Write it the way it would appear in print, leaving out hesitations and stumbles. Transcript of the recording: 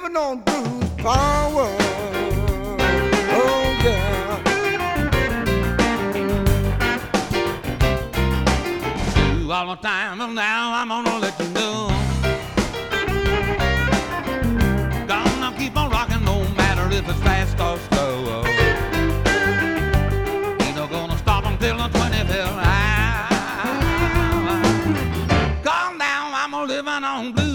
living on blues power. Oh yeah. You all the time, and now I'm gonna let you know. Gonna keep on rocking no matter if it's fast or slow. Ain't no gonna stop until the 25th hour. 'Cause now I'm a living on blues.